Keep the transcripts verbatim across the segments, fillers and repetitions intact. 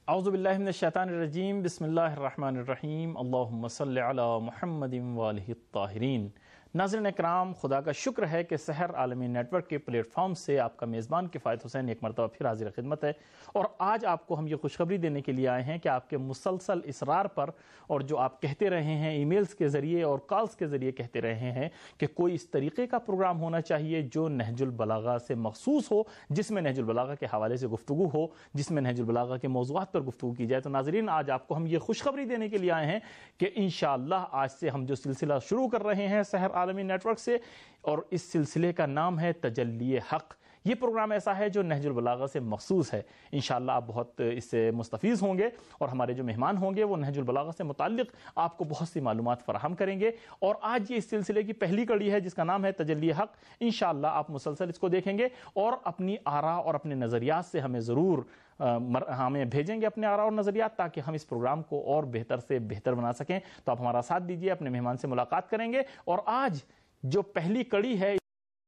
اعوذ باللہ من الشیطان الرجیم، بسم اللہ الرحمن الرحیم، اللہم صلی علی محمد وآلہ الطاہرین۔ ناظرین اکرام، خدا کا شکر ہے کہ سحر عالمی نیٹ ورک کے پلیٹ فارم سے آپ کا میزبان کفایت حسین ایک مرتبہ پھر حاضر خدمت ہے، اور آج آپ کو ہم یہ خوشخبری دینے کے لیے آئے ہیں کہ آپ کے مسلسل اصرار پر، اور جو آپ کہتے رہے ہیں ای میلز کے ذریعے اور کالز کے ذریعے کہتے رہے ہیں کہ کوئی اس طریقے کا پروگرام ہونا چاہیے جو نہج البلاغہ سے مخصوص ہو، جس میں نہج البلاغہ کے حوالے سے گفتگو ہو، جس میں نہج البلاغہ کے موضوعات پر گفتگو کی جائے۔ تو ناظرین، آج آپ کو ہم یہ خوشخبری دینے کے لیے آئے ہیں کہ انشاءاللہ آج سے ہم جو سلسلہ شروع کر رہے ہیں سحر عالمی نیٹ ورک سے، اور اس سلسلے کا نام ہے تجلی حق۔ یہ پروگرام ایسا ہے جو نہج البلاغہ سے مخصوص ہے۔ انشاءاللہ آپ بہت اس سے مستفیض ہوں گے، اور ہمارے جو مہمان ہوں گے وہ نہج البلاغہ سے متعلق آپ کو بہت سی معلومات فراہم کریں گے، اور آج یہ اس سلسلے کی پہلی کڑی ہے جس کا نام ہے تجلی حق۔ انشاءاللہ آپ مسلسل اس کو دیکھیں گے اور اپنی آراء اور اپنے نظریات سے ہمیں ضرور ہمیں بھیجیں گے اپنے آراء اور نظریات، تاکہ ہم اس پروگرام کو اور بہتر سے بہتر بنا سکیں۔ تو آپ ہمارا ساتھ دیجیے، اپنے مہمان سے ملاقات کریں گے، اور آج جو پہلی کڑی ہے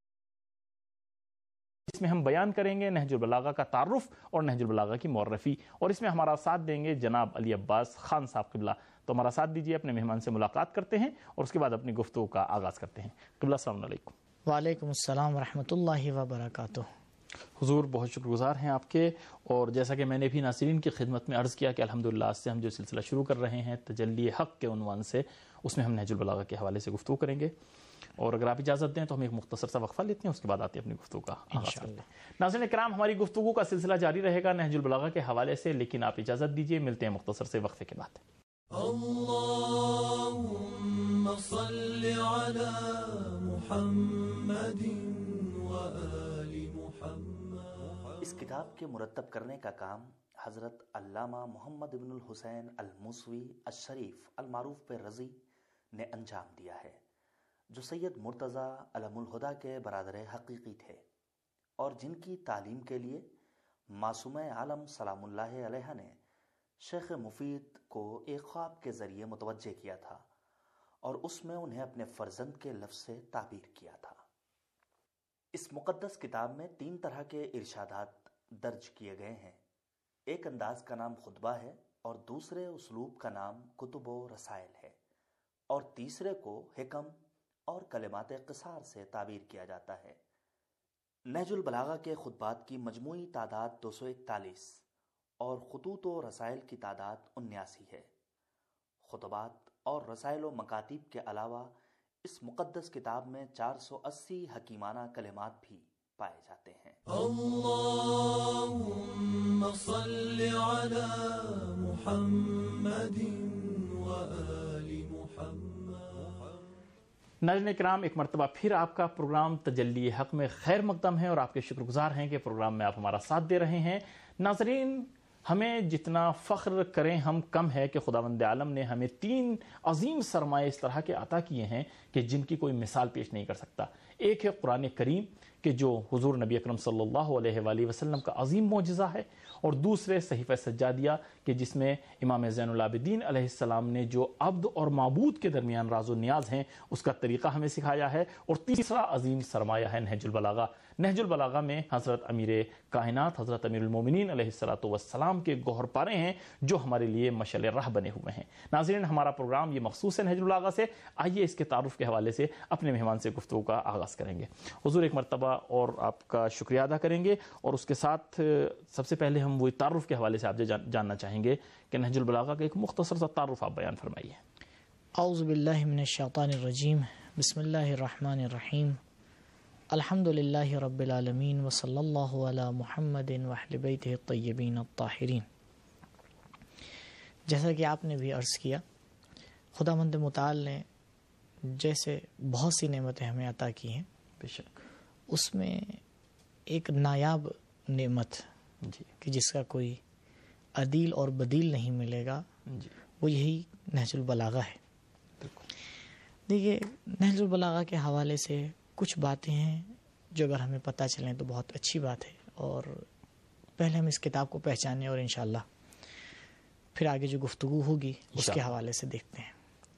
اس میں ہم بیان کریں گے نہج البلاغہ کا تعارف اور نہج البلاغہ کی معرفی، اور اس میں ہمارا ساتھ دیں گے جناب علی عباس خان صاحب قبلہ۔ تو ہمارا ساتھ دیجیے، اپنے مہمان سے ملاقات کرتے ہیں اور اس کے بعد اپنی گفتگو کا آغاز کرتے ہیں۔ قبلہ السلام علیکم۔ وعلیکم السلام ورحمۃ اللہ وبرکاتہ۔ حضور بہت شکر گزار ہیں آپ کے، اور جیسا کہ میں نے بھی ناظرین کی خدمت میں عرض کیا کہ الحمدللہ آج سے ہم جو سلسلہ شروع کر رہے ہیں تجلی حق کے عنوان سے، اس میں ہم نہج البلاغہ کے حوالے سے گفتگو کریں گے، اور اگر آپ اجازت دیں تو ہم ایک مختصر سا وقفہ لیتے ہیں، اس کے بعد آتے ہیں اپنی گفتگو کا آغاز کرتے ہیں۔ ناظرین کرام، ہماری گفتگو کا سلسلہ جاری رہے گا نہج البلاغہ کے حوالے سے، لیکن آپ اجازت دیجیے، ملتے ہیں مختصر سے وقفے کے بعد۔ اللهم صل على محمد وآل محمد۔ اس کتاب کے مرتب کرنے کا کام حضرت علامہ محمد بن الحسین الموسوی الشریف المعروف پہ رضی نے انجام دیا ہے، جو سید مرتضی علم الہدیٰ کے برادر حقیقی تھے، اور جن کی تعلیم کے لیے معصوم عالم سلام اللہ علیہ نے شیخ مفید کو ایک خواب کے ذریعے متوجہ کیا تھا، اور اس میں انہیں اپنے فرزند کے لفظ سے تعبیر کیا تھا۔ اس مقدس کتاب میں تین طرح کے ارشادات درج کیے گئے ہیں۔ ایک انداز کا نام خطبہ ہے، اور دوسرے اسلوب کا نام کتب و رسائل ہے، اور تیسرے کو حکم اور کلمات قصار سے تعبیر کیا جاتا ہے۔ نہج البلاغہ کے خطبات کی مجموعی تعداد دو سو اکتالیس اور خطوط و رسائل کی تعداد انیاسی ہے۔ خطبات اور رسائل و مکاتیب کے علاوہ اس مقدس کتاب میں چار سو اسی حکیمانہ کلمات بھی پائے جاتے ہیں۔ اللهم صل على محمد وآل محمد۔ ناظرین کرام، ایک مرتبہ پھر آپ کا پروگرام تجلی حق میں خیر مقدم ہے، اور آپ کے شکر گزار ہیں کہ پروگرام میں آپ ہمارا ساتھ دے رہے ہیں۔ ناظرین، ہمیں جتنا فخر کریں ہم کم ہے کہ خداوند عالم نے ہمیں تین عظیم سرمایہ اس طرح کے عطا کیے ہیں کہ جن کی کوئی مثال پیش نہیں کر سکتا۔ ایک ہے قرآن کریم کہ جو حضور نبی اکرم صلی اللہ علیہ وآلہ وسلم کا عظیم معجزہ ہے، اور دوسرے صحیفہ سجادیہ کہ جس میں امام زین العابدین علیہ السلام نے جو عبد اور معبود کے درمیان راز و نیاز ہیں اس کا طریقہ ہمیں سکھایا ہے، اور تیسرا عظیم سرمایہ ہے نہج البلاغہ۔ نہج البلاغہ میں حضرت امیر کائنات حضرت امیر المومنین علیہ الصلوۃ والسلام کے گوہر پارے ہیں جو ہمارے لیے مشعل راہ بنے ہوئے ہیں۔ ناظرین، ہمارا پروگرام یہ مخصوص ہے نہج البلاغہ سے۔ آئیے اس کے تعارف کے حوالے سے اپنے مہمان سے گفتگو کا آغاز کریں گے۔ حضور ایک مرتبہ اور آپ کا شکریہ ادا کریں گے، اور اس کے ساتھ سب سے پہلے ہم وہی تعارف کے حوالے سے آپ سے جاننا چاہیں گے کہ نہج البلاغہ کا ایک مختصر سا تعارف آپ بیان فرمائیے۔ اعوذ باللہ من الشیطان الرجیم، بسم اللہ الرحمن الرحیم، الحمد للہ رب العالمین، وصلی اللہ علی محمد وأہل بیتہ الطیبین الطاہرین۔ جیسا کہ آپ نے بھی عرض کیا، خداوند متعال نے جیسے بہت سی نعمتیں ہمیں عطا کی ہیں، بے شک اس میں ایک نایاب نعمت جی کہ جس کا کوئی عدیل اور بدیل نہیں ملے گا، جی وہ یہی نہج البلاغہ ہے۔ بالکل۔ دیکھیے، نہج البلاغہ کے حوالے سے کچھ باتیں ہیں جو اگر ہمیں پتہ چلیں تو بہت اچھی بات ہے، اور پہلے ہم اس کتاب کو پہچانیں، اور انشاءاللہ پھر آگے جو گفتگو ہوگی اس کے حوالے سے دیکھتے ہیں۔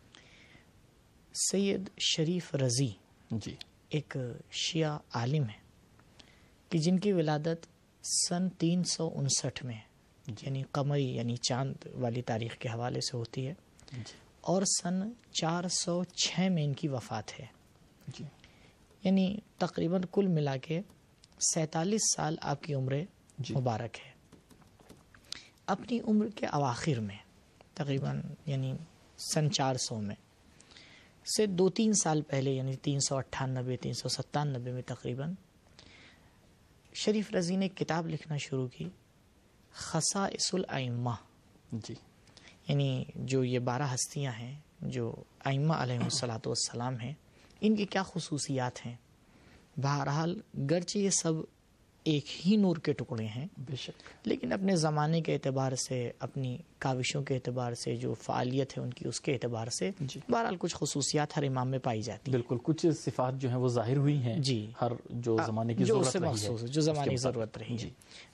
سید شریف رضی جی ایک شیعہ عالم ہے کہ جن کی ولادت سن تین سو انسٹھ میں یعنی قمری یعنی چاند والی تاریخ کے حوالے سے ہوتی ہے، اور سن چار سو چھ میں ان کی وفات ہے، جی یعنی تقریباً کل ملا کے سینتالیس سال آپ کی عمر جی مبارک ہے۔ اپنی عمر کے اواخر میں تقریباً یعنی سن چار سو میں سے دو تین سال پہلے یعنی تین سو اٹھانوے تین سو ستانوے میں تقریباً شریف رضی نے کتاب لکھنا شروع کی، خصائص الائمہ، جی یعنی جو یہ بارہ ہستیاں ہیں جو ائمہ علیہم الصلاۃ والسلام ہیں، ان کی کیا خصوصیات ہیں۔ بہرحال گرچہ یہ سب ایک ہی نور کے ٹکڑے ہیں، بے شک، لیکن اپنے زمانے کے اعتبار سے، اپنی کاوشوں کے اعتبار سے، جو فعالیت ہے ان کی اس کے اعتبار سے جی بہرحال کچھ خصوصیات ہر امام میں پائی جاتی ہیں۔ بالکل، کچھ صفات جو ہیں وہ ظاہر ہوئی ہیں جی، ہر جو زمانے کی جو ضرورت اس سے رہی مخصوص ہے، جو زمانے کی اس کے مطابق۔ ضرورت رہی ہے۔ جی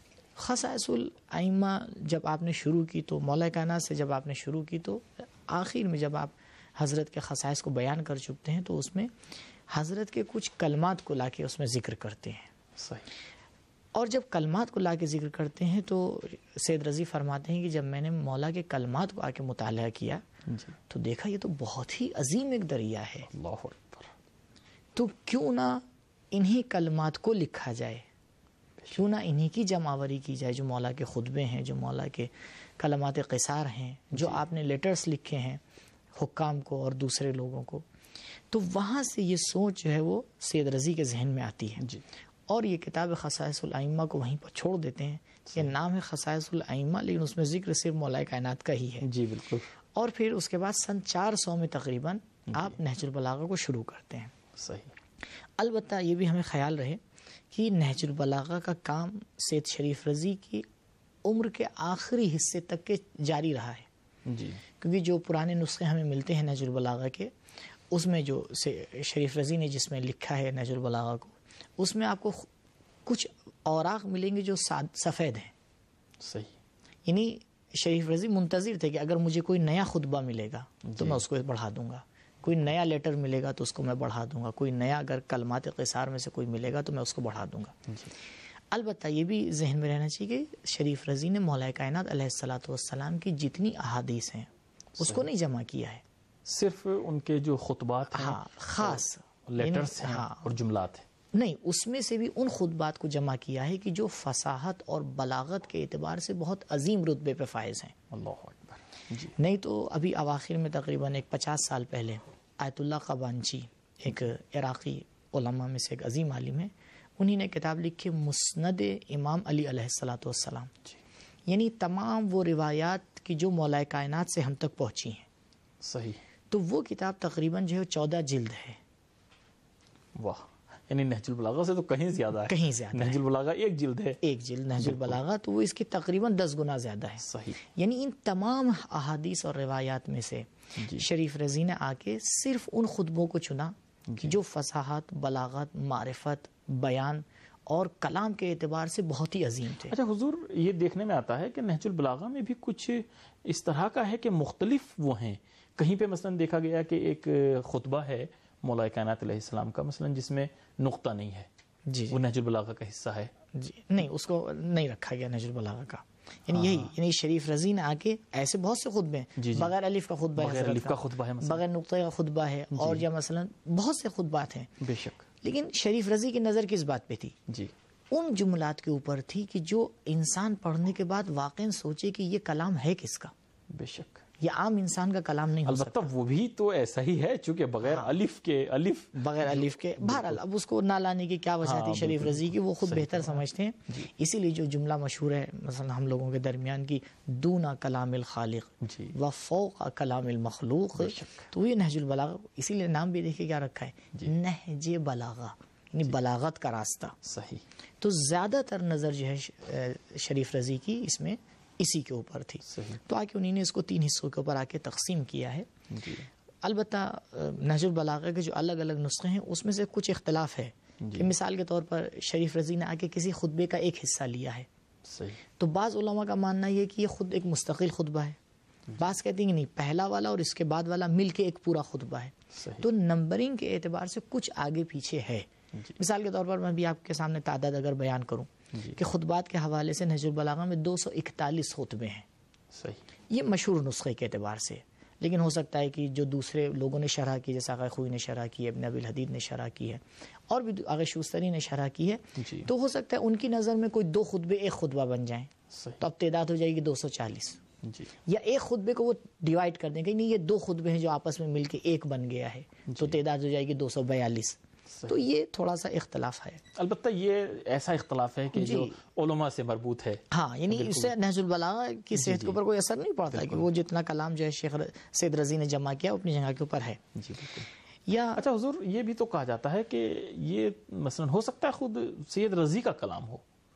خصائص الائمہ جب آپ نے شروع کی تو مولا کائنات سے جب آپ نے شروع کی تو آخر میں جب آپ حضرت کے خصائص کو بیان کر چکتے ہیں تو اس میں حضرت کے کچھ کلمات کو لا کے اس میں ذکر کرتے ہیں، صحیح، اور جب کلمات کو لا کے ذکر کرتے ہیں تو سید رضی فرماتے ہیں کہ جب میں نے مولا کے کلمات کو آ کے مطالعہ کیا جی تو دیکھا یہ تو بہت ہی عظیم ایک دریا ہے، اللہ اکبر، تو کیوں نہ انہی کلمات کو لکھا جائے، کیوں نہ انہی کی جمع-آوری کی جائے، جو مولا کے خطبے ہیں، جو مولا کے کلمات قصار ہیں، جو آپ نے لیٹرز لکھے ہیں حکام کو اور دوسرے لوگوں کو۔ تو وہاں سے یہ سوچ جو ہے وہ سید رضی کے ذہن میں آتی ہے، جی اور یہ کتاب خصائص الائمہ کو وہیں پر چھوڑ دیتے ہیں۔ یہ نام ہے خصائص الائمہ، لیکن اس میں ذکر صرف مولا کائنات کا ہی ہے۔ جی بالکل، اور پھر اس کے بعد سن چار سو میں تقریباً آپ نہج البلاغہ کو شروع کرتے ہیں۔ صحیح، البتہ یہ بھی ہمیں خیال رہے کہ نہج البلاغہ کا کام سید شریف رضی کی عمر کے آخری حصے تک کے جاری رہا ہے، جی کیونکہ جو پرانے نسخے ہمیں ملتے ہیں نہج البلاغہ کے، اس میں جو شریف رضی نے جس میں لکھا ہے نہج البلاغہ کو، اس میں آپ کو کچھ اوراق ملیں گے جو سفید ہیں، صحیح، یعنی شریف رضی منتظر تھے کہ اگر مجھے کوئی نیا خطبہ ملے گا تو میں اس کو بڑھا دوں گا، کوئی نیا لیٹر ملے گا تو اس کو میں بڑھا دوں گا، کوئی نیا اگر کلمات قصار میں سے کوئی ملے گا تو میں اس کو بڑھا دوں گا۔ البتہ یہ بھی ذہن میں رہنا چاہیے کہ شریف رضی نے مولا کائنات علیہ الصلاۃ والسلام کی جتنی احادیث ہیں اس کو نہیں جمع کیا ہے، صرف ان کے جو خطبات ہیں، ہاں خاص لیٹرز ہیں ہاں اور جملات ہیں، نہیں، اس میں سے بھی ان خطبات کو جمع کیا ہے کہ جو فصاحت اور بلاغت کے اعتبار سے بہت عظیم رتبے پہ فائز ہیں۔ اللہ اکبر، جی نہیں تو ابھی اواخر میں تقریباً ایک پچاس سال پہلے آیت اللہ قبانچی ایک عراقی علماء میں سے ایک عظیم عالم ہے، انہی نے کتاب لکھی مسند امام علی علیہ الصلاۃ والسلام، یعنی تمام وہ روایات کی جو مولا کائنات سے ہم تک پہنچی ہیں، صحیح، تو وہ کتاب تقریباً جو ہے چودہ جلد ہے، واہ، یعنی نہج البلاغہ سے تو کہیں زیادہ ہے، کہیں زیادہ نہج البلاغہ ایک جلد ہے، ایک جلد نہج البلاغہ، تو وہ اس کی تقریباً دس گنا زیادہ ہے۔ صحیح، یعنی ان تمام احادیث اور روایات میں سے جی شریف رضی نے آ کے صرف ان خطبوں کو چنا جو فصاحت، بلاغت، معرفت، بیان اور کلام کے اعتبار سے بہت ہی عظیم تھے۔ اچھا حضور، یہ دیکھنے میں آتا ہے کہ نہج البلاغہ میں بھی کچھ اس طرح کا ہے کہ مختلف وہ ہیں، کہیں پہ مثلا دیکھا گیا کہ ایک خطبہ ہے مولا کائنات علیہ السلام کا مثلا جس میں نقطہ نہیں ہے، جی وہ نہج البلاغہ کا حصہ ہے، جی نہیں، اس کو نہیں رکھا گیا نہج البلاغہ کا، یعنی یہی یعنی شریف رضی نے آ کے ایسے بہت سے خطبے ہیں، جی جی بغیر الف کا خطبہ ہے، بغیر حضرت الف کا خطبہ ہے مثلا، بغیر نقطہ کا خطبہ ہے، اور یا مثلا بہت سے خطبات ہیں، بے شک، لیکن شریف رضی کی نظر کس بات پہ تھی؟ جی ان جملات کے اوپر تھی کہ جو انسان پڑھنے کے بعد واقعا سوچے کہ یہ کلام ہے کس کا، بے شک، یہ عام انسان کا کلام نہیں ہو البتہ وہ بھی تو ایسا ہی ہے چونکہ بغیر الف کے الف سکتا، بغیر الف کے۔ بہرحال اب اس کو نہ لانے کی کیا وجہ تھی شریف رضی کی، وہ خود بہتر سمجھتے ہیں، اسی لیے جو جملہ مشہور ہے مثلا ہم لوگوں کے درمیان کی، دونا کلام الخالق جی و فوق کلام المخلوق، تو یہ نہج البلاغہ، اسی لیے نام بھی دیکھیں کیا رکھا ہے، نہج بلاغہ، یعنی بلاغت کا راستہ۔ صحیح، تو زیادہ تر نظر جو ہے شریف رضی کی اس میں اسی کے اوپر تھی، صحیح، تو آ کے انہوں نے اس کو تین حصوں کے اوپر آ کے تقسیم کیا ہے۔ جی البتہ نہج البلاغہ کے جو الگ الگ نسخے ہیں اس میں سے کچھ اختلاف ہے، کہ مثال کے طور پر شریف رضی نے آ کے کسی خطبے کا ایک حصہ لیا ہے، صحیح، تو بعض علماء کا ماننا یہ کہ یہ خود ایک مستقل خطبہ ہے، بعض کہتے ہیں کہ نہیں، پہلا والا اور اس کے بعد والا مل کے ایک پورا خطبہ ہے، صحیح، تو نمبرنگ کے اعتبار سے کچھ آگے پیچھے ہے۔ مثال کے طور پر میں بھی آپ کے سامنے تعداد اگر بیان کروں کہ خطبات کے حوالے سے نہج البلاغہ میں دو سو اکتالیس خطبے ہیں. صحیح. یہ مشہور نسخے کے اعتبار سے، لیکن ہو سکتا ہے کہ جو دوسرے لوگوں نے شرح کی، جیسے آغا خوئی نے شرح کی ہے، ابن ابی الحدید نے شرح کی ہے، اور بھی آغا شوستری نے شرح کی ہے، جی. تو ہو سکتا ہے ان کی نظر میں کوئی دو خطبے ایک خطبہ بن جائیں، صحیح. تو اب تعداد ہو جائے گی دو سو چالیس. جی. یا ایک خطبے کو وہ ڈیوائیڈ کر دیں کہ نہیں یہ دو خطبے ہیں جو آپس میں مل کے ایک بن گیا ہے، تو تعداد ہو جائے گی دو سو بیالیس. تو یہ تھوڑا سا اختلاف ہے. البتہ یہ ایسا اختلاف ہے کہ جو علماء سے مربوط ہے. ہاں، یعنی اس سے نہج البلاغہ کی صحت کے اوپر کوئی اثر نہیں پڑتا کہ وہ جتنا کلام جو ہے شیخ سید رضی نے جمع کیا اپنی جگہ کے اوپر ہے. جی بالکل. یا اچھا حضور، یہ بھی تو کہا جاتا ہے کہ یہ مثلا ہو سکتا ہے خود سید رضی کا کلام ہو.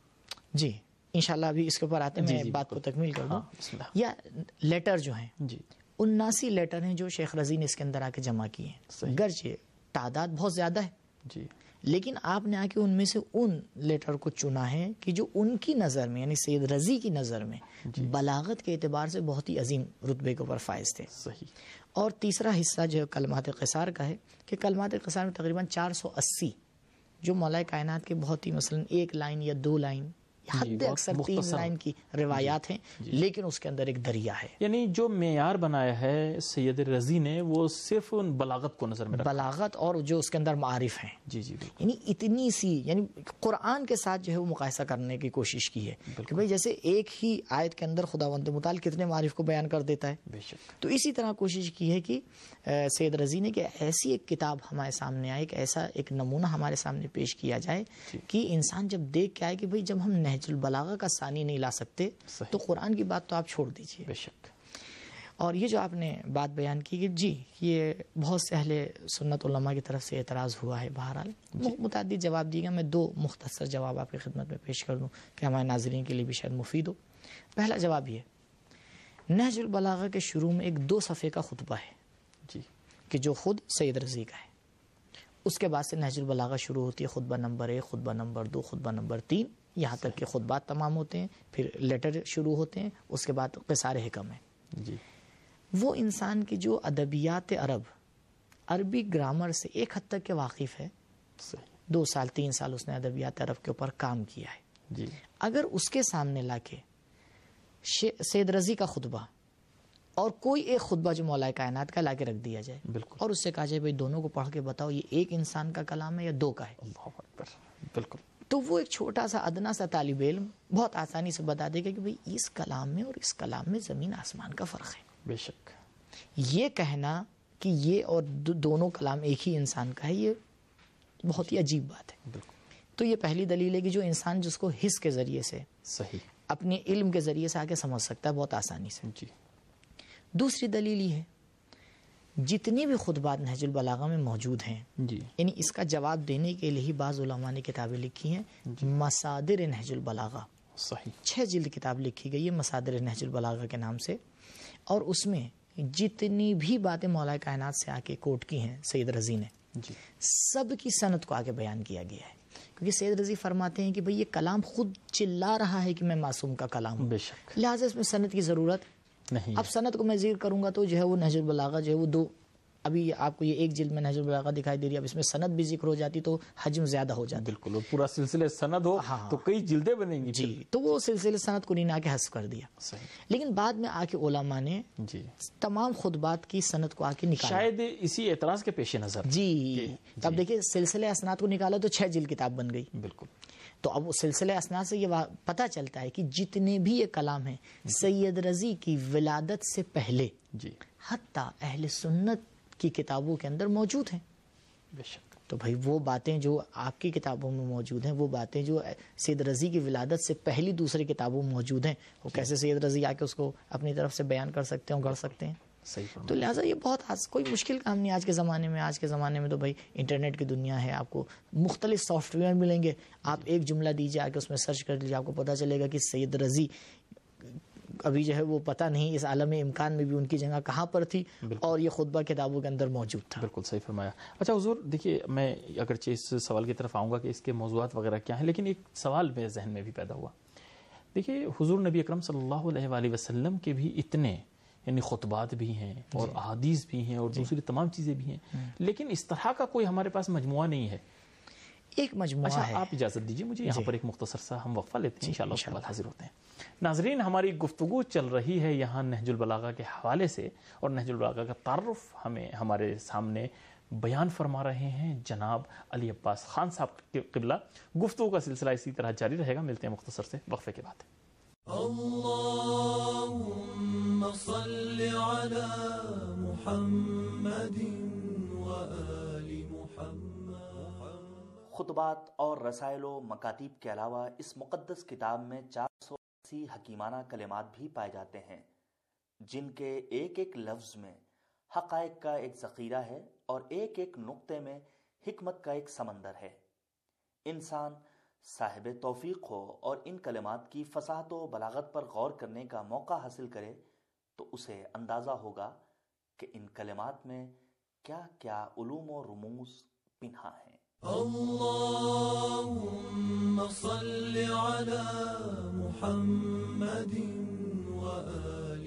جی انشاءاللہ ابھی اس کے اوپر آتے ہیں، میں بات کو تکمیل کر دوں. یا لیٹر جو ہیں، جی اناسی لیٹر ہیں جو شیخ رضی نے اس کے اندر آ کے جمع کیے ہیں. گرچہ تعداد بہت زیادہ ہے، جی، لیکن آپ نے آ کے ان میں سے ان لیٹر کو چنا ہے کہ جو ان کی نظر میں یعنی سید رضی کی نظر میں بلاغت کے اعتبار سے بہت ہی عظیم رتبے کے اوپر فائز تھے. صحیح. اور تیسرا حصہ جو ہے کلمات قصار کا ہے کہ کلمات قصار میں تقریباً چار سو اسی جو مولا کائنات کے بہت ہی مثلا ایک لائن یا دو لائن، حد اکثر تین لائن کی روایات ہیں، لیکن اس کے اندر ایک دریا ہے. یعنی جو معیار بنایا ہے سید رضی نے وہ صرف ان بلاغت کو نظر میں رکھا. بلاغت اور جو اس کے اندر معارف ہیں. جی جی بالکل. یعنی اتنی سی یعنی قرآن کے ساتھ جو ہے وہ مقایسہ کرنے کی کوشش کی ہے کہ بھئی جیسے ایک ہی آیت کے اندر خداوند متعال کتنے معارف کو بیان کر دیتا ہے، بے شک. تو اسی طرح کوشش کی ہے کہ سید رضی نے کہ ایسی ایک کتاب ہمارے سامنے آئے، ایک ایسا ایک نمونہ ہمارے سامنے پیش کیا جائے کہ انسان جب دیکھ کے آئے کہ بھئی جب ہم نہج البلاغہ کا ثانی نہیں لا سکتے تو قرآن کی بات تو آپ چھوڑ دیجئے. بے شک. اور یہ جو آپ نے بات بیان کی کہ جی یہ بہت سے اہل سنت علماء کی طرف سے اعتراض ہوا ہے، بہرحال متعدد جواب دیے گا. میں دو مختصر جواب آپ کی خدمت میں پیش کر دوں کہ ہمارے ناظرین کے لیے بھی شاید مفید ہو. پہلا جواب یہ، نہج البلاغہ کے شروع میں ایک دو صفحے کا خطبہ ہے جی کہ جو خود سید رضی کا ہے. اس کے بعد سے نہج البلاغہ شروع ہوتی ہے، خطبہ نمبر ایک، خطبہ نمبر دو، خطبہ نمبر تین، یہاں تک کہ خطبات تمام ہوتے ہیں، پھر لیٹر شروع ہوتے ہیں، اس کے بعد قصار حکم ہے. جی. وہ انسان کی جو ادبیات عرب، عربی گرامر سے ایک حد تک کے واقف ہے، صحیح. دو سال تین سال اس نے ادبیات عرب کے اوپر کام کیا ہے، جی. اگر اس کے سامنے لا کے سید رضی کا خطبہ اور کوئی ایک خطبہ جو مولا کائنات کا لا کے رکھ دیا جائے بالکل. اور اس سے کہا جائے بھئی دونوں کو پڑھ کے بتاؤ یہ ایک انسان کا کلام ہے یا دو کا ہے، اللہ اکبر. بالکل. تو وہ ایک چھوٹا سا ادنا سا طالب علم بہت آسانی سے بتا دے گا کہ بھئی اس کلام میں اور اس کلام میں زمین آسمان کا فرق ہے. بے شک. یہ کہنا کہ یہ اور دونوں کلام ایک ہی انسان کا ہے، یہ بہت ہی عجیب بات ہے. بالکل. تو یہ پہلی دلیل ہے کہ جو انسان جس کو حس کے ذریعے سے، صحیح، اپنے علم کے ذریعے سے آگے سمجھ سکتا ہے بہت آسانی سے. جی. دوسری دلیل یہ ہے جتنی بھی خطبات نہج البلاغہ میں موجود ہیں، جی. یعنی اس کا جواب دینے کے لیے بعض علماء نے کتابیں لکھی ہیں، مصادر نہج البلاغہ، صحیح، چھ جلد کتاب لکھی گئی ہے مصادر نہج البلاغہ کے نام سے، اور اس میں جتنی بھی باتیں مولا کائنات سے آ کے کوٹ کی ہیں سید رضی نے، جی. سب کی سند کو آگے بیان کیا گیا ہے. کیونکہ سید رضی فرماتے ہیں کہ بھئی یہ کلام خود چلا رہا ہے کہ میں معصوم کا کلام ہوں، بے شک. لہٰذا اس میں سند کی ضرورت نہیں. اب سند کو میں ذکر کروں گا تو جو ہے وہ نہج البلاغہ جو ہے وہ دو، ابھی آپ کو یہ ایک جلد میں نہج البلاغہ دکھائی دے رہی ہے، اب اس میں سند بھی ذکر ہو جاتی تو حجم زیادہ ہو جاتا. بالکل. اور پورا سلسلہ سند ہو ہاں. تو کئی جلدیں بنیں گی. جی. تو وہ سلسلے سند کو نینا کے حذف کر دیا. صحیح. لیکن بعد میں آ کے علماء نے جی. تمام خطبات کی سند کو آ کے نکالا. شاید اسی اعتراض کے پیش نظر. جی. اب دیکھیں سلسلے اسناد کو نکالا تو چھ جلد کتاب بن گئی. بالکل. تو اب وہ سلسلے اسناد سے یہ پتہ چلتا ہے کہ جتنے بھی یہ کلام ہیں سید رضی کی ولادت سے پہلے جی. حتیٰ اہل سنت کی کتابوں کے اندر موجود ہیں. بے شک. تو بھائی وہ باتیں جو آپ کی کتابوں میں موجود ہیں، وہ باتیں جو سید رضی کی ولادت سے پہلی دوسری کتابوں میں موجود ہیں، وہ کیسے سید رضی آ کے اس کو اپنی طرف سے بیان کر سکتے ہیں، گڑھ سکتے ہیں. صحیح. تو لہٰذا یہ بہت آس... کوئی مشکل کام نہیں آج کے زمانے میں. آج کے زمانے میں تو بھائی انٹرنیٹ کی دنیا ہے، آپ کو مختلف سافٹ ویئر ملیں گے، آپ ایک جملہ دیجیے آ کے اس میں سرچ کر لیجیے، آپ کو پتہ چلے گا کہ سید رضی ابھی جو ہے وہ پتہ نہیں اس عالم امکان میں بھی ان کی جگہ کہاں پر تھی، اور یہ خطبہ کتابوں کے اندر موجود تھا. بالکل صحیح فرمایا. اچھا حضور دیکھیے، میں اگرچہ اس سوال کی طرف آؤں گا کہ اس کے موضوعات وغیرہ کیا ہیں، لیکن ایک سوال میرے ذہن میں بھی پیدا ہوا. دیکھیے حضور نبی اکرم صلی اللہ علیہ وآلہ وسلم کے بھی اتنے یعنی خطبات بھی ہیں اور احادیث بھی ہیں اور دوسری تمام چیزیں بھی ہیں، لیکن اس طرح کا کوئی ہمارے پاس مجموعہ نہیں ہے. ایک مجموعہ اچھا ہے۔ آپ اجازت دیجیے مجھے یہاں پر ایک مختصر سا ہم وقفہ لیتے ہیں، انشاءاللہ اس کے بعد حاضر ہوتے ہیں۔ ناظرین، ہماری گفتگو چل رہی ہے یہاں نہج البلاغہ کے حوالے سے، اور نہج البلاغہ کا تعارف ہمیں ہمارے سامنے بیان فرما رہے ہیں جناب علی عباس خان صاحب کے قبلہ۔ گفتگو کا سلسلہ اسی طرح جاری رہے گا، ملتے ہیں مختصر سے وقفے کے بعد۔ اللهم صل على محمد وآل محمد۔ خطبات اور رسائل و مکاتیب کے علاوہ اس مقدس کتاب میں چار سو اسی حکیمانہ کلمات بھی پائے جاتے ہیں، جن کے ایک ایک لفظ میں حقائق کا ایک ذخیرہ ہے اور ایک ایک نقطے میں حکمت کا ایک سمندر ہے۔ انسان صاحب توفیق ہو اور ان کلمات کی فصاحت و بلاغت پر غور کرنے کا موقع حاصل کرے تو اسے اندازہ ہوگا کہ ان کلمات میں کیا کیا علوم و رموز پنہا ہیں۔ اللهم صل على محمد وآل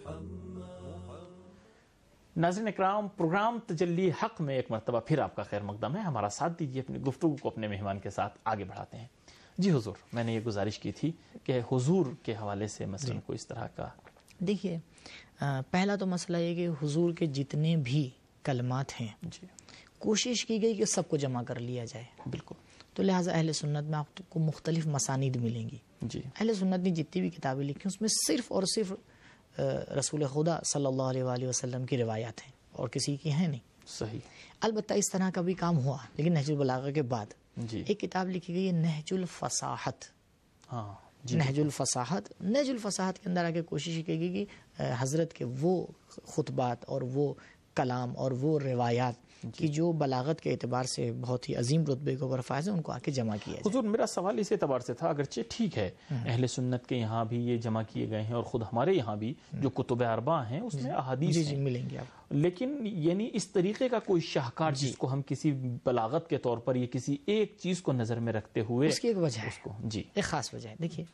محمد۔ ناظرین اکرام، پروگرام تجلی حق میں ایک مرتبہ پھر آپ کا خیر مقدم ہے، ہمارا ساتھ دیجیے، اپنی گفتگو کو اپنے مہمان کے ساتھ آگے بڑھاتے ہیں۔ جی حضور، میں نے یہ گزارش کی تھی کہ حضور کے حوالے سے مثلا کوئی اس طرح کا۔ دیکھیے، پہلا تو مسئلہ یہ کہ حضور کے جتنے بھی کلمات ہیں جی کوشش کی گئی کہ سب کو جمع کر لیا جائے، بالکل، تو لہٰذا اہل سنت میں آپ کو مختلف مسانید ملیں گی۔ جی اہل سنت نے جتنی بھی کتابیں لکھی اس میں صرف اور صرف رسول خدا صلی اللہ علیہ وآلہ وسلم کی روایات ہیں اور کسی کی ہیں نہیں۔ صحیح، البتہ اس طرح کا بھی کام ہوا، لیکن نہج البلاغہ کے بعد جی ایک کتاب لکھی گئی ہے نہج الفصاحت۔ ہاں جی نہج الفصاحت نہج الفصاحت کے اندر آ کے کوشش کی گئی کہ حضرت کے وہ خطبات اور وہ کلام اور وہ روایات کی جو بلاغت کے اعتبار سے بہت ہی عظیم رتبے کو برفاز ہے ان کو آ کے جمع کیا جائے۔ حضور، میرا سوال اس اعتبار سے تھا، اگرچہ ٹھیک ہے اہل سنت کے یہاں بھی یہ جمع کیے گئے ہیں اور خود ہمارے یہاں بھی جو کتب اربع ہیں اس میں احادیث جی جی ہیں، ملیں گے آپ، لیکن یعنی اس طریقے کا کوئی شاہکار جس کو ہم کسی بلاغت کے طور پر یہ کسی ایک چیز کو نظر میں رکھتے ہوئے اس کی ایک وجہ ہے، اس کو جی ایک خاص وجہ ہے۔ دیکھیے،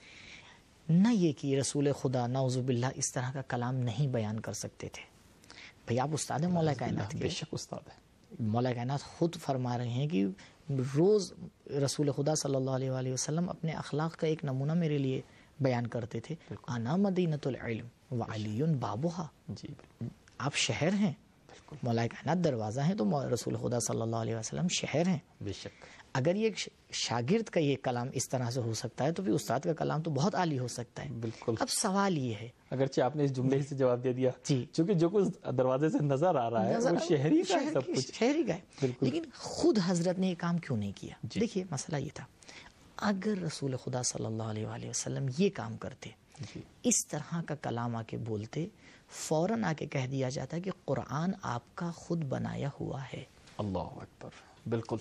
نہ یہ کہ رسول خدا نعوذ باللہ اس طرح کا کلام نہیں بیان کر سکتے تھے۔ بھئی آپ استاد ہیں مولا کائنات بے کے، شک استاد ہے، مولا کائنات خود فرما رہے ہیں کہ روز رسول خدا صلی اللہ علیہ وآلہ وسلم اپنے اخلاق کا ایک نمونہ میرے لیے بیان کرتے تھے۔ انا مدینۃ العلم وعلی بابھا، جی آپ شہر ہیں، مولا کائنات دروازہ ہیں، تو رسول خدا صلی اللہ علیہ وسلم شہر ہیں۔ بے شک، اگر یہ شاگرد کا یہ کلام اس طرح سے ہو سکتا ہے تو پھر استاد کا کلام تو بہت عالی ہو سکتا ہے۔ بالکل، اب سوال یہ ہے، اگرچہ آپ نے اس جملے سے جواب دے دیا، جی، چونکہ جو کچھ دروازے سے نظر آ رہا ہے وہ شہری کا ہے، سب کچھ شہری کا ہے، بالکل، لیکن خود حضرت نے یہ کام کیوں نہیں کیا؟ جی دیکھیے مسئلہ یہ تھا، اگر رسول خدا صلی اللہ علیہ وآلہ وسلم یہ کام کرتے، جی اس طرح کا کلام آ کے بولتے، فوراً آ کے کہہ دیا جاتا کہ قرآن آپ کا خود بنایا ہوا ہے، اللہ اکبر، بالکل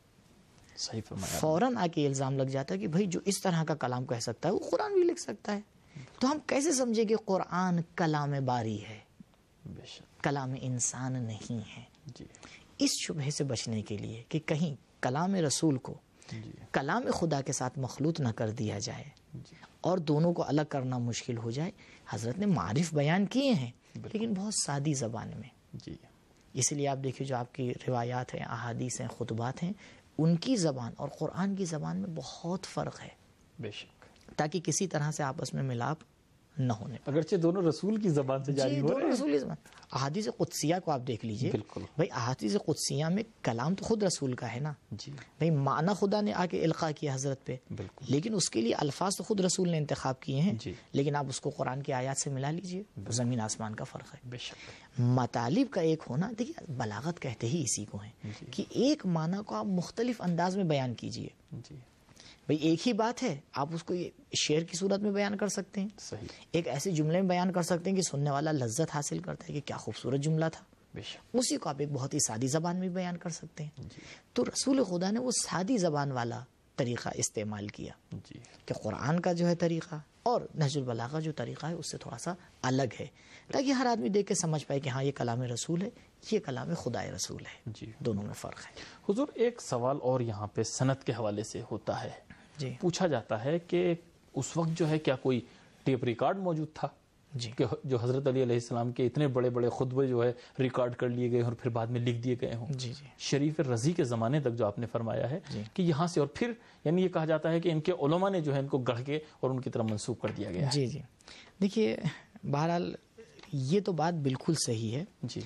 صحیح فرمایا، فوراً آ کے الزام لگ جاتا کہ بھئی جو اس طرح کا کلام کہہ سکتا ہے وہ قرآن بھی لکھ سکتا ہے، تو ہم کیسے سمجھے کہ قرآن کلام باری ہے، بے شک، کلام انسان نہیں ہے؟ جی اس شبہ سے بچنے کے لیے کہ کہیں کلام رسول کو جی کلام خدا کے ساتھ مخلوط نہ کر دیا جائے جی اور دونوں کو الگ کرنا مشکل ہو جائے، حضرت نے معارف بیان کیے ہیں لیکن بہت سادی زبان میں۔ جی اس لیے آپ دیکھیں جو آپ کی روایات ہیں، احادیث ہیں، خطبات ہیں، ان کی زبان اور قرآن کی زبان میں بہت فرق ہے، بے شک، تاکہ کسی طرح سے آپس میں ملاپ نہ ہونے پائے۔ اگرچہ دونوں رسول کی زبان سے جاری جی، ہو دونوں رہے ہیں، رسول کی زبان۔ احادیث قدسیہ کو آپ دیکھ لیجئے، بالکل، بھئی احادیث قدسیہ میں کلام تو خود رسول کا ہے نا، جی بھئی معنی خدا نے آ کے القاء کیا حضرت پہ، بالکل، لیکن اس کے لیے الفاظ تو خود رسول نے انتخاب کیے ہیں، جی لیکن آپ اس کو قرآن کی آیات سے ملا لیجئے، زمین آسمان کا فرق ہے۔ بے شک، مطالب کا ایک ہونا، دیکھیے بلاغت کہتے ہی اسی کو ہیں کہ ایک معنی کو آپ مختلف انداز میں بیان کیجئے۔ جی بھئی ایک ہی بات ہے، آپ اس کو شعر کی صورت میں بیان کر سکتے ہیں، صحیح، ایک ایسے جملے میں بیان کر سکتے ہیں کہ سننے والا لذت حاصل کرتا ہے کہ کیا خوبصورت جملہ تھا، بے شک، اسی کو آپ ایک بہت ہی سادی زبان میں بیان کر سکتے ہیں۔ جی تو رسول خدا نے وہ سادی زبان والا طریقہ استعمال کیا جی کہ قرآن کا جو ہے طریقہ اور نہج البلاغہ جو طریقہ ہے اس سے تھوڑا سا الگ ہے، تاکہ ہر آدمی دیکھ کے سمجھ پائے کہ ہاں یہ کلام رسول ہے، یہ کلام خدائے رسول ہے، جی دونوں میں فرق ہے۔ حضور، ایک سوال اور یہاں پہ سند کے حوالے سے ہوتا ہے، جی پوچھا جاتا ہے کہ اس وقت جو ہے کیا کوئی ٹیپ ریکارڈ موجود تھا؟ جی کہ جو حضرت علی علیہ السلام کے اتنے بڑے بڑے خطبے جو ہے ریکارڈ کر لیے گئے اور پھر بعد میں لکھ دیے گئے ہوں. جی جی شریف رضی کے زمانے تک جو آپ نے فرمایا ہے جی. کہ یہاں سے اور پھر یعنی یہ کہا جاتا ہے کہ ان کے علماء نے جو ہے ان کو گڑھ کے اور ان کی طرف منسوخ کر دیا گیا ہے. جی جی دیکھیے بہرحال یہ تو بات بالکل صحیح ہے جی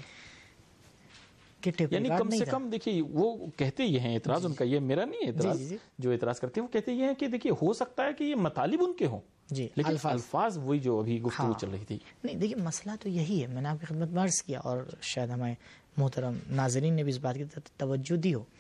کہ ٹیپ یعنی ریکارڈ کم نہیں سے تھا. کم دیکھیے وہ کہتے یہ ہیں اعتراض ان کا یہ میرا نہیں ہے اعتراض جی جی. جو اعتراض کرتے ہیں وہ کہتے یہ ہیں کہ دیکھیے ہو سکتا ہے کہ یہ مطالب ان کے ہوں جی لیکن الفاظ الفاظ وہی جو ابھی گفتگو ہاں. چل رہی تھی. نہیں دیکھیے مسئلہ تو یہی ہے. میں نے آپ کی خدمت میں عرض کیا اور شاید ہمارے محترم ناظرین نے بھی اس بات کی طرف توجہ دی ہو.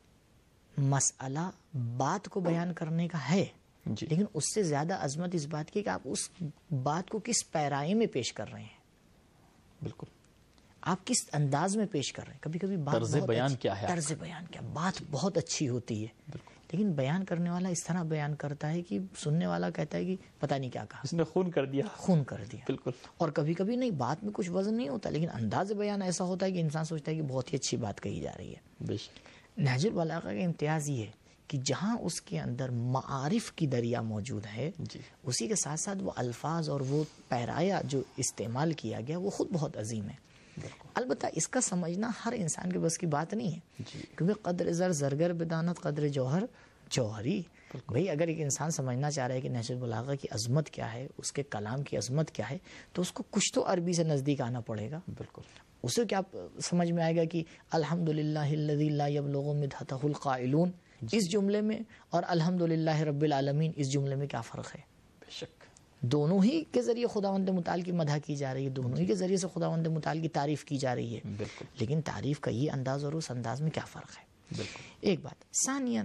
مسئلہ بات کو بیان کرنے کا ہے جی لیکن اس سے زیادہ عظمت اس بات کی کہ آپ اس بات کو کس پیرائی میں پیش کر رہے ہیں, بالکل آپ کس انداز میں پیش کر رہے ہیں. کبھی کبھی بات طرز بہت بیان اچھی- کیا ہے آپ طرز بیان کیا بات بہت اچھی ہوتی ہے بالکل. لیکن بیان کرنے والا اس طرح بیان کرتا ہے کہ سننے والا کہتا ہے کہ پتہ نہیں کیا کہا, اس نے خون کر دیا. خون کر دیا. بالکل اور کبھی کبھی نہیں بات میں کچھ وزن نہیں ہوتا لیکن انداز بیان ایسا ہوتا ہے کہ انسان سوچتا ہے کہ بہت ہی اچھی بات کہی جا رہی ہے. بے شک. نہج البلاغہ کا امتیاز یہ ہے کہ جہاں اس کے اندر معارف کی دریا موجود ہے جی اسی کے ساتھ ساتھ وہ الفاظ اور وہ پیرایا جو استعمال کیا گیا وہ خود بہت عظیم ہے. البتہ اس کا سمجھنا ہر انسان کے بس کی بات نہیں ہے جی کیونکہ قدر زر زرگر بدانت قدر جوہر جوہری. بھئی اگر ایک انسان سمجھنا چاہ رہا ہے کہ نہج البلاغہ کی عظمت کیا ہے, اس کے کلام کی عظمت کیا ہے, تو اس کو کچھ تو عربی سے نزدیک آنا پڑے گا. بالکل اسے کیا سمجھ میں آئے گا کہ الحمدللہ الذی لا یبلغ مدحتہ القائلون اس جملے میں اور الحمدللہ رب العالمین اس جملے میں کیا فرق ہے. بے شک. دونوں ہی کے ذریعے خداوند متعال کی مدح کی جا رہی ہے, دونوں ہی کے ذریعے سے خداوند متعال کی تعریف کی جا رہی ہے, بالکل لیکن تعریف کا یہ انداز اور اس انداز میں کیا فرق ہے. بالکل. ایک بات. ثانیاً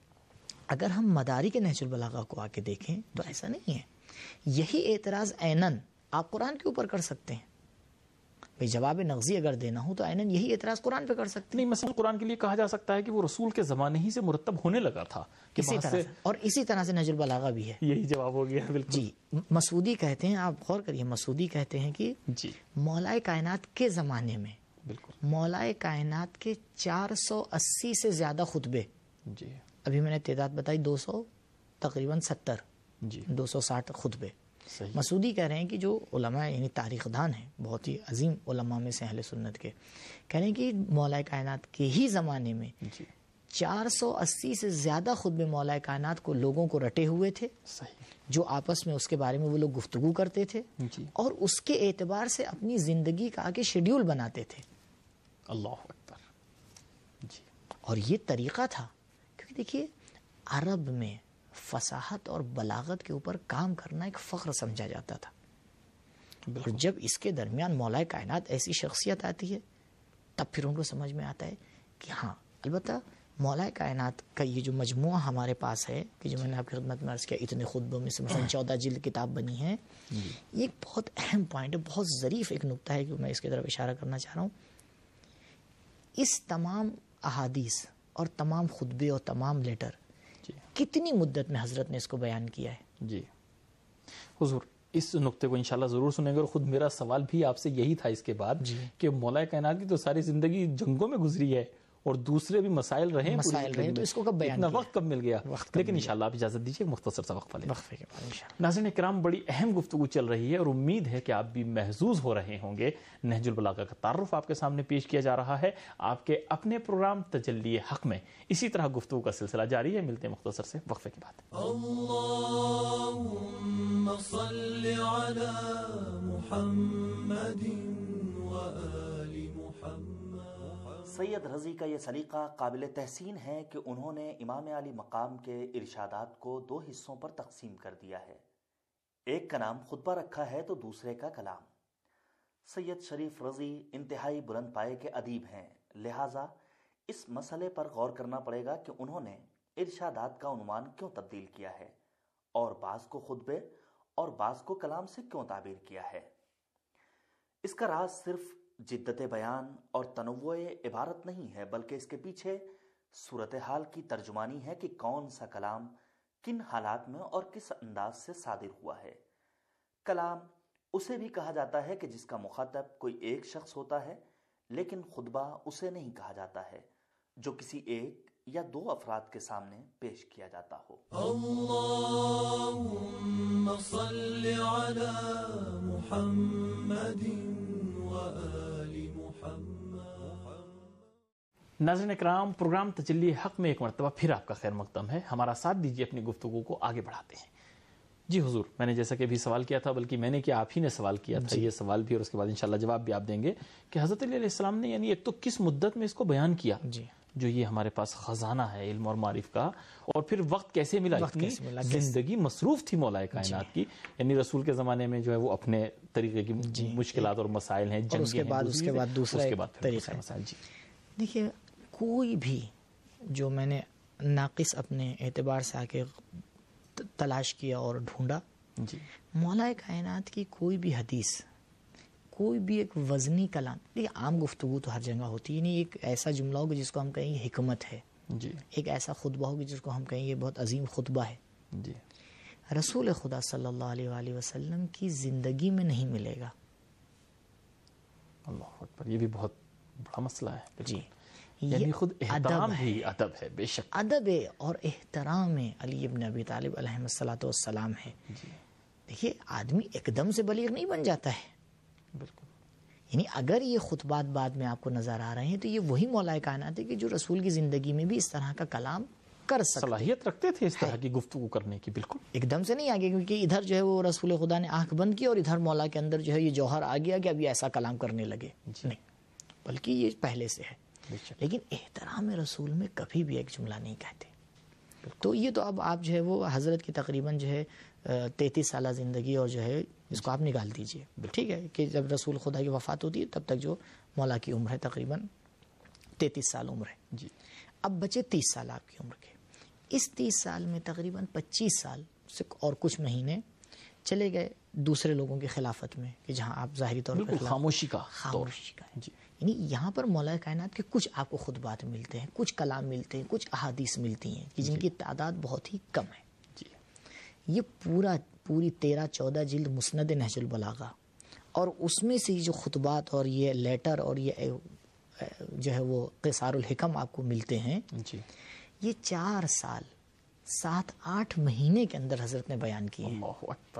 اگر ہم مدارک نہج البلاغہ کو آ کے دیکھیں تو ایسا نہیں ہے. یہی اعتراض عیناً آپ قرآن کے اوپر کر سکتے ہیں. بھئی جواب نغزی اگر دینا ہو تو عیناً یہی اعتراض قرآن پہ کر سکتے ہیں. نہیں مثلا قرآن کے لیے کہا جا سکتا ہے کہ وہ رسول کے زمانے ہی سے مرتب ہونے لگا تھا کہ اسی وہاں طرح سے سے اور اسی طرح سے نہج البلاغہ بھی ہے. یہی جواب ہو گیا. بالکل جی مسعودی کہتے ہیں, آپ غور کریے, مسعودی کہتے ہیں کہ جی مولائے کائنات کے زمانے میں بالکل مولائے کائنات کے چار سو اسی سے زیادہ خطبے, جی ابھی میں نے تعداد بتائی دو سو تقریباً ستر جی دو سو ساٹھ خطبے. صحیح. مسعودی کہہ رہے ہیں کہ جو علماء یعنی تاریخ دان ہیں, بہت ہی عظیم علماء میں سے اہل سنت کے, کہہ رہے ہیں کہ مولائے کائنات کے ہی زمانے میں جی چار سو اسی سے زیادہ خطبے مولائے کائنات کو لوگوں کو رٹے ہوئے تھے صحیح. جو آپس میں اس کے بارے میں وہ لوگ گفتگو کرتے تھے جی اور اس کے اعتبار سے اپنی زندگی کا آگے شیڈیول بناتے تھے. اللہ اکبر. جی اور یہ طریقہ تھا کیونکہ دیکھیے عرب میں فصاحت اور بلاغت کے اوپر کام کرنا ایک فخر سمجھا جاتا تھا. اور بالکل جب اس کے درمیان مولائے کائنات ایسی شخصیت آتی ہے تب پھر ان کو سمجھ میں آتا ہے کہ ہاں البتہ مولائے کائنات کا یہ جو مجموعہ ہمارے پاس ہے کہ جو میں نے آپ کی خدمت میں عرض کیا اتنے خطبوں میں سے مثلا چودہ جلد کتاب بنی ہے, یہ ایک بہت اہم پوائنٹ ہے, بہت ظریف ایک نقطہ ہے کہ میں اس کی طرف اشارہ کرنا چاہ رہا ہوں. اس تمام احادیث اور تمام خطبے اور تمام لیٹر جی کتنی مدت میں حضرت نے اس کو بیان کیا ہے؟ جی حضور اس نقطے کو انشاءاللہ ضرور سنیں گے. اور خود میرا سوال بھی آپ سے یہی تھا اس کے بعد جی. کہ مولائے کائنات کی تو ساری زندگی جنگوں میں گزری ہے اور دوسرے بھی مسائل رہے ہیں, مسائل رہے تو اس کو کب بیان اتنا کیا؟ وقت کب مل گیا؟ وقت کب لیکن مل انشاءاللہ آپ اجازت دیجیے مختصر سا وقفہ لیں. وقفے کے بعد انشاءاللہ. ناظرین کرام بڑی اہم گفتگو چل رہی ہے اور امید ہے کہ آپ بھی محظوظ ہو رہے ہوں گے. نہج البلاغہ کا تعارف آپ کے سامنے پیش کیا جا رہا ہے آپ کے اپنے پروگرام تجلی حق میں. اسی طرح گفتگو کا سلسلہ جاری ہے. ملتے ہیں مختصر سے وقفے کے بعد. اللهم صل على محمد وآل محمد. سید رضی کا یہ سلیقہ قابل تحسین ہے کہ انہوں نے امام علی مقام کے ارشادات کو دو حصوں پر تقسیم کر دیا ہے. ایک کا نام خطبہ رکھا ہے تو دوسرے کا کلام. سید شریف رضی انتہائی بلند پائے کے ادیب ہیں, لہٰذا اس مسئلے پر غور کرنا پڑے گا کہ انہوں نے ارشادات کا عنوان کیوں تبدیل کیا ہے اور بعض کو خطبے اور بعض کو کلام سے کیوں تعبیر کیا ہے. اس کا راز صرف جدت بیان اور تنوع عبارت نہیں ہے بلکہ اس کے پیچھے صورتحال کی ترجمانی ہے کہ کون سا کلام کن حالات میں اور کس انداز سے صادر ہوا ہے. کلام اسے بھی کہا جاتا ہے کہ جس کا مخاطب کوئی ایک شخص ہوتا ہے, لیکن خطبہ اسے نہیں کہا جاتا ہے جو کسی ایک یا دو افراد کے سامنے پیش کیا جاتا ہو. اللهم صل على محمد नाज़रीन इकराम, प्रोग्राम तजल्ली हक में एक मरतबा फिर आपका खैर मकदम है। हमारा साथ दीजिए, अपनी गुफ्तगू को आगे बढ़ाते हैं। जी हुजूर, मैंने जैसा कि अभी सवाल किया था, बल्कि मैंने क्या आप ही ने सवाल किया था, ये सवाल भी और उसके बाद इंशाल्लाह जवाब भी आप देंगे कि हज़रत अली अलैहिस्सलाम ने यानी एक तो किस मुद्दत में इसको बयान किया, जी जो ये हमारे पास खजाना है इल्म और मारिफ का, और फिर वक्त कैसे मिला, वक्त इतनी कैसे मिला, जिंदगी मसरूफ थी मौलाए कायनात की, यानी रसूल के ज़माने में जो है वो अपने तरीके की मुश्किलात और मसाइल हैं, और उसके बाद उसके बाद दूसरा उसके बाद फिर तरीका मसाइल। जी देखिए, कोई भी जो मैंने नाकिस अपने एतबार से आके त- तलाश किया और ढूंढा, जी मौलाए कायनात की कोई भी हदीस, कोई भी एक वज़नी कलाम, देखिए आम गुफ्तगू तो हर जगह होती है नहीं, एक ऐसा जुमला होगा जिसको हम कहेंगे हिकमत है, जी एक ऐसा खुतबा होगा जिसको हम कहेंगे बहुत अजीम खुतबा है, जी रसूल खुदा सल्लल्लाहु अलैहि वसल्लम की ज़िंदगी में नहीं मिलेगा। अल्लाह अकबर, ये भी बहुत बड़ा मसला है। जी, यानी ये खुद एहतराम भी अदब है, बेशक अदब है और एहतराम है अली इब्न अबी तालिब अलैहिस्सलातु वस्सलाम है। देखिए, आदमी एकदम से बलीग नहीं बन जाता है, बिल्कुल। यानी अगर ये खुतबात बाद में आपको नजर आ रहे हैं तो ये वही मौलाए कायनात है कि जो रसूल की जिंदगी में भी इस तरह का कलाम कर सकते, सलाहियत रखते थे इस तरह की गुफ्तगू करने की। बिल्कुल एकदम से नहीं आगे, क्योंकि इधर जो है वो रसूल खुदा ने आंख बंद की और इधर मौला के अंदर जो है ये जौहर आ गया कि अभी ऐसा कलाम करने लगे, नहीं, बल्कि ये पहले से है। बेशक। लेकिन एहतराम रसूल में कभी भी एक जुमला नहीं कहते। तो ये तो अब आप जो है वो हज़रत की तकरीबन जो है तैंतीस साल ज़िंदगी और जो है इसको आप निकाल दीजिए, ठीक है, कि जब रसूल खुदा की वफ़ात होती है तब तक जो मौला की उम्र है तकरीबन तैंतीस साल उम्र है। जी अब बचे तीस साल आपकी उम्र के, इस तीस साल में तकरीबन पच्चीस साल से और कुछ महीने चले गए दूसरे लोगों की खिलाफत में, कि जहाँ आप ज़ाहिरी तौर पर बिल्कुल खामोशी का खामोशी का है। जी यानी यहाँ पर मौला कायनात के कुछ आपको खुतबात मिलते हैं, कुछ कलाम मिलते हैं, कुछ अहादीस मिलती हैं कि जिनकी तादाद बहुत ही कम है। जी ये पूरा पूरी तेरह चौदह जिल्द मुस्नद नहजुल बलागा, और उसमें से जो खुतबात और ये लेटर और ये जो है वो क़िसारुल हिकम आपको मिलते हैं, जी ये चार साल सात आठ महीने के अंदर हज़रत ने बयान किए हैं, अल्लाहु अकबर।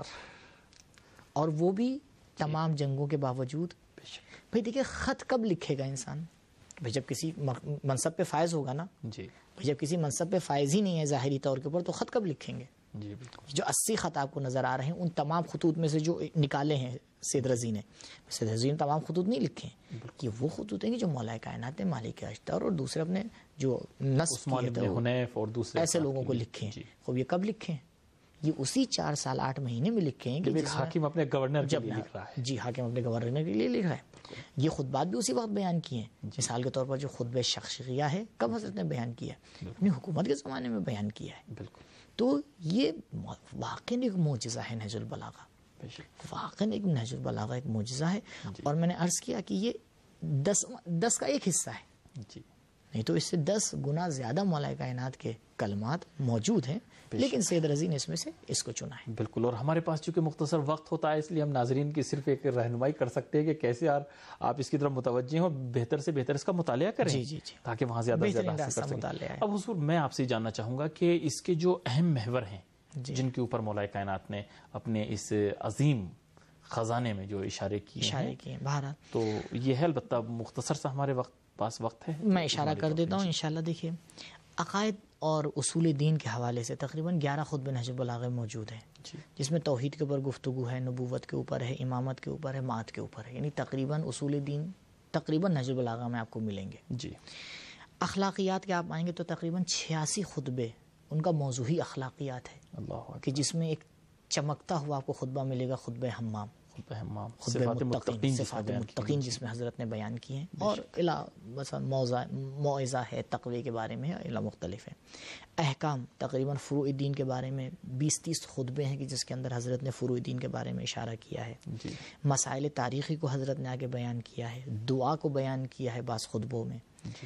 और वो भी तमाम जंगों के बावजूद। बेशक। भाई देखिए, ख़त कब लिखेगा इंसान? भाई जब किसी मनसब पे फायज होगा ना। जी भाई जब किसी मनसब पे फायज ही नहीं है ज़ाहिरी तौर के ऊपर, तो ख़त कब लिखेंगे? जी बिल्कुल। जो अस्सी ख़त आपको नज़र आ रहे हैं, उन तमाम खतूत में से जो निकाले हैं सैयद रज़ी ने, सैयद रज़ी ने तमाम खतूत नहीं लिखे हैं, ये वो खतूत हैं कि जो मौलाए कायनात है, मालिक अश्तर और दूसरे अपने जो नस्ब उस्मान किए थे इब्न हुनैफ और दूसरे ऐसे अफराद लोगों के को लिए। लिखे हैं। जी। खूब, ये कब लिखे हैं? ये उसी चार साल आठ महीने में लिखे हैं कि जब एक जिसमें- हाकिम अपने गवर्नर के जब लिए ना- लिख रहा है। जी, हाकिम अपने गवर्नर के लिए लिख रहा है। ये खुतबात भी उसी वक्त बयान किए हैं। मिसाल के तौर पर जो खुतबे शख्सिया है, कब हज़रत ने बयान किया? अपनी हुकूमत के ज़माने में बयान किया है। बिल्कुल तो ये वाक़ई एक मोजिज़ा है नहजुल बलागा, बेशक। वाक़ई एक नहजुल बलागा एक मोजिज़ा है। और मैंने अर्ज़ किया कि ये दस दस का एक हिस्सा है, जी नहीं तो इससे दस गुना ज़्यादा मौलाए कायनात के कलमात मौजूद हैं, लेकिन सैयद रज़ी ने इसमें से इसको चुना है। बिल्कुल। और हमारे पास चूंकि मुख्तसर वक्त होता है, इसलिए हम नाजरीन की सिर्फ एक रहनुमाई कर सकते हैं कि कैसे यार आप इसकी तरफ मुतवज्जे हो, बेहतर से बेहतर इसका मुतालिया करें, जी, जी, जी। ताकि वहाँ ज़्यादा से ज़्यादा बेहतरीन हासिल कर रास्ता मुतालिया सकें। है। अब हुजूर, मैं आपसे जानना चाहूँगा कि इसके जो अहम महवर हैं जी। जिनके ऊपर मौलाए कायनात ने अपने इस अजीम खजाने में जो इशारे किए इशारे हैं, किए बहरहाल तो ये है अलबत्ता मुख्तसर सा हमारे वक्त पास वक्त है, मैं इशारा कर देता हूँ इंशाल्लाह। देखिए, अकायद और उसूल दीन के हवाले से तकरीबन ग्यारह खुतबे नहजुल बलागा मौजूद हैं, जी। जिसमें तौहीद के ऊपर गुफ्तगू है, नबूवत के ऊपर है, इमामत के ऊपर है, मात के ऊपर है, यानी तकरीबन उसूल दीन तकरीबन नहजुल बलागा में आपको मिलेंगे। जी अखलाकियात के आप आएंगे तो तकरीबन छियासी खुतबे उनका मौजू ही अखलाकियात है, अल्लाह कि जिसमें एक चमकता हुआ आपको खुतबा मिलेगा, खुतबे हम्माम, हम्माम, खुतबे सिफ़ात मुत्तकीन, मुत्तकीन जिसमें सिफ़ात बयान की मुत्तकीन जिसमें हज़रत ने बयान किए हैं, और इला मसलन मौज़ा मौइज़ा है, तक़वी के बारे में है, इला मुख्तलिफ है। अहकाम तकरीबन फ़ुरूइ दीन के बारे में बीस तीस खुतबे हैं कि जिसके अंदर हज़रत ने फ़ुरूइ दीन के बारे में इशारा किया है। जी मसाइल तारीख़ी को हज़रत ने आगे बयान किया है, दुआ को बयान किया है बाज़ खुतबों में।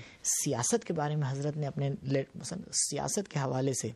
सियासत के बारे में हज़रत ने अपने मसलन सियासत के हवाले से,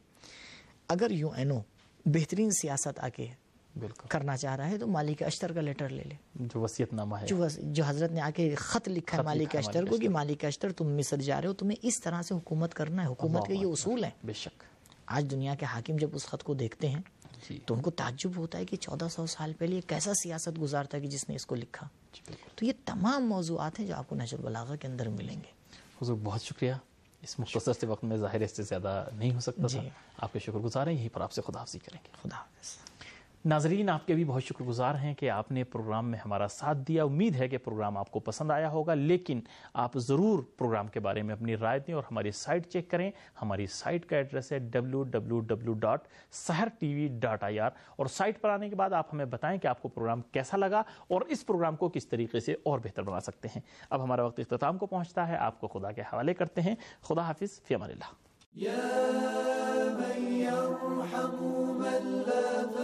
अगर यूँ एनो बेहतरीन सियासत आके बिल्कुल करना चाह रहा है तो मालिक अश्तर का लेटर ले ले, जो वसीयतनामा है, जो वस, जो हज़रत ने आके ख़त लिखा है खत मालिक लिखा है अश्तर मालिक को कि मालिक अश्तर तुम मिस्र जा रहे हो, तुम्हें इस तरह से हुकूमत करना है, हुकूमत के ये उसूल हैं। बेशक। आज दुनिया के हाकिम जब उस ख़त को देखते हैं जी तो उनको ताज्जुब होता है कि चौदह सौ साल पहले ये कैसा सियासत गुजारता कि जिसने इसको लिखा। जी बिल्कुल। तो ये तमाम मौज़ूआत हैं जो आपको नहजुल बलागा के अंदर मिलेंगे। بزرگ بہت شکریہ. اس مختصر سے وقت میں ظاہر اس سے زیادہ نہیں ہو سکتا تھا. آپ کے شکر گزار ہیں. یہیں پر آپ سے خداحافظی کریں گے. خدا حافظ. ناظرین آپ کے بھی بہت شکر گزار ہیں کہ آپ نے پروگرام میں ہمارا ساتھ دیا. امید ہے کہ پروگرام آپ کو پسند آیا ہوگا, لیکن آپ ضرور پروگرام کے بارے میں اپنی رائے دیں اور ہماری سائٹ چیک کریں. ہماری سائٹ کا ایڈریس ہے W W W dot Sahar T V dot I R, اور سائٹ پر آنے کے بعد آپ ہمیں بتائیں کہ آپ کو پروگرام کیسا لگا اور اس پروگرام کو کس طریقے سے اور بہتر بنا سکتے ہیں. اب ہمارا وقت اختتام کو پہنچتا ہے. آپ کو خدا کے حوالے کرتے ہیں. خدا حافظ. فی امان اللہ. يا من يرحم من لا